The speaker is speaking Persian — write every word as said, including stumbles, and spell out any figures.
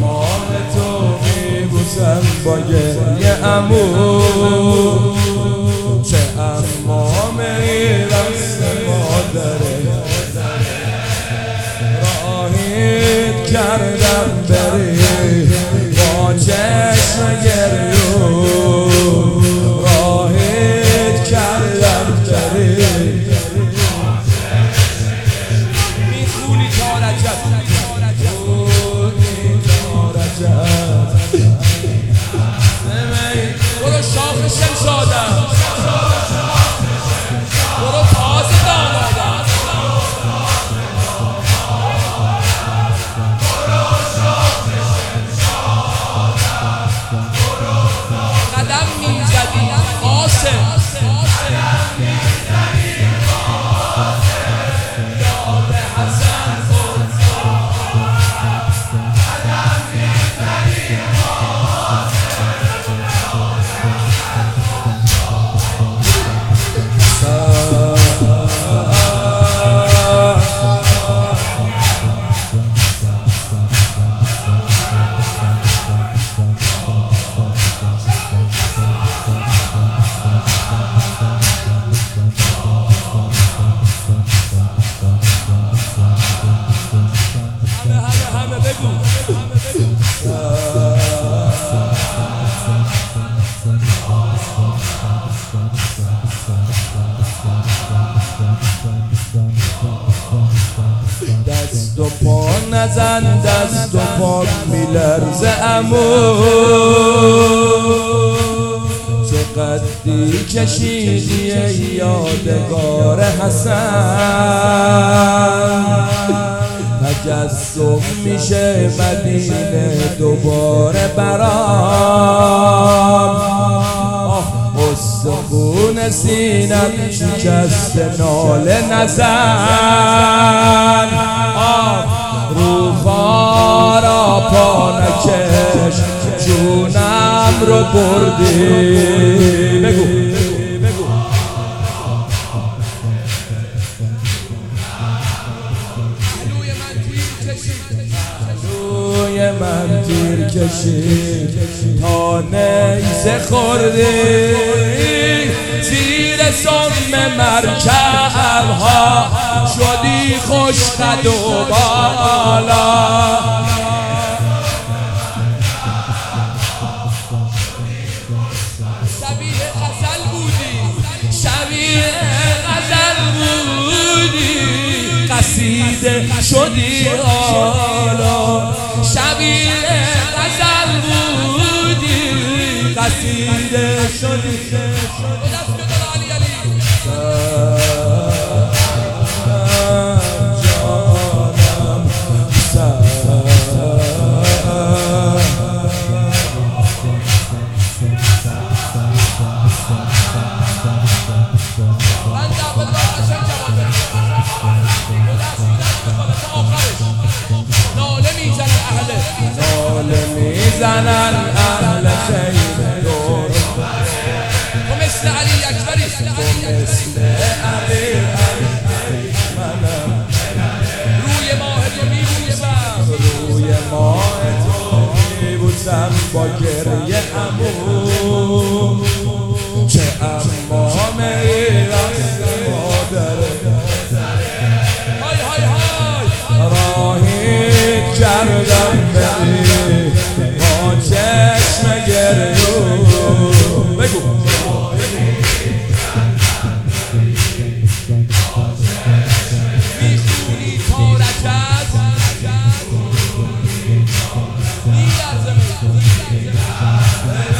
ماه تو میبوسم با گریه عمو چه امام رقص مادره راهیت کردم بری با چشم گریو راهیت کردم بری میخونی تا رجب برو شاخ شمشادم برو تاز دامادم قدم میزدی قاسم یاد حسن دست و پا نزن دست و پا میلرزه عمو چقدری کشیدی یادگار حسن تجسم میشه مدینه دوباره برام استخون سینم شکست ناله نزن رو خارا پا نکش جونم رو بردی بگو روی من تیر کشید تا نیزه خوردی زیر سم مرکب ها شدی خوش قد و بالا شبیه غزل بودی شبیه غزل بودی قصیده شدی حالا شبیه غزل بودی قصیده شدی ناله میزنن اهل خیر دور تو مثل علی اکبری تو مثل علی منم روی ماه تو میبوسم روی ماه تو میبوسم با گریه عمو چه امام رقص مادره های های های راهیت کردم بری با چشم گریو بگو میخونی تا رجب میلرزه